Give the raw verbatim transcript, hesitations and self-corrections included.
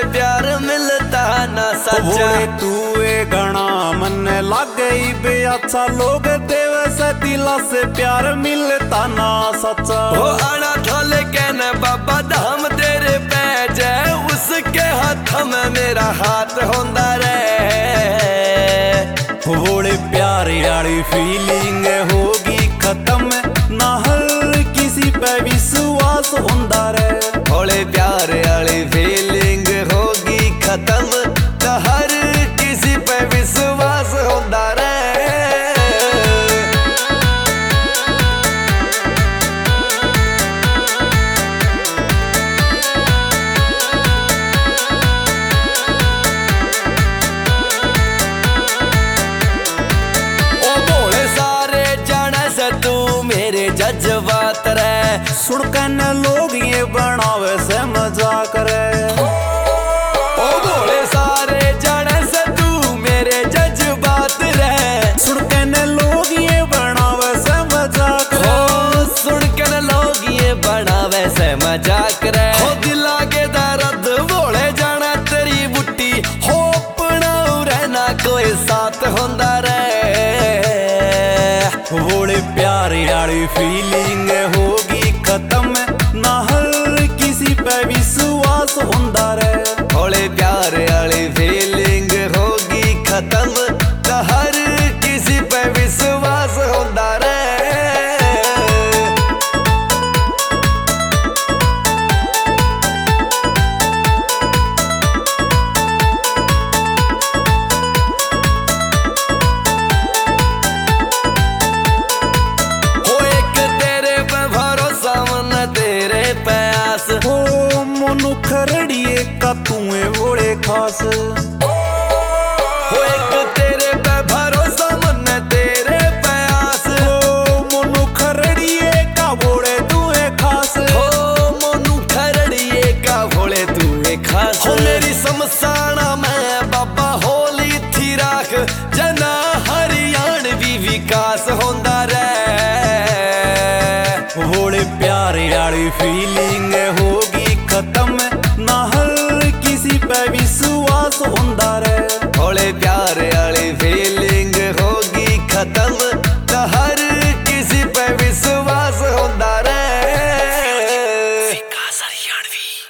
प्यार मिलता ना सच्चा। तू ए गणा मन लग गई बे अच्छा लोग देव से दिला से प्यार मिलता ना सच्चा। हो आना थोले कहने बाबा धाम तेरे पैज है, उसके हाथ में मेरा हाथ होंदा रे। थोड़े प्यार वाली फीलिंग होगी खत्म ना हर किसी पे विश्वास होंदा रे। थोड़े प्यार वाली फीलिंग होगी खत्म ना हर किसी पे विश्वास होंदा रे। जज्बात रे सुन कन लोग ये बनावे से मजाक करे। ओ भोले सारे जाने से तू मेरे जज्बात रे। सुन कन लोग ये बनावे से मजाक रे। ओ सुन कन लोग ये बनावे से मजाक रे। हो दिला के दर्द भोले जाना तेरी बुट्टी हो अपना रहना कोई साथ होंदा रे। भोले प्यार वाली फीलिंग होगी खत्म ना हर किसी पे विश्वास होंदा रे। भोले प्यार वाली फीलिंग होगी खत्म ना हर किसी पे विश्वास होंदा रे। हो मनु खरड़िए का तू भोले खास।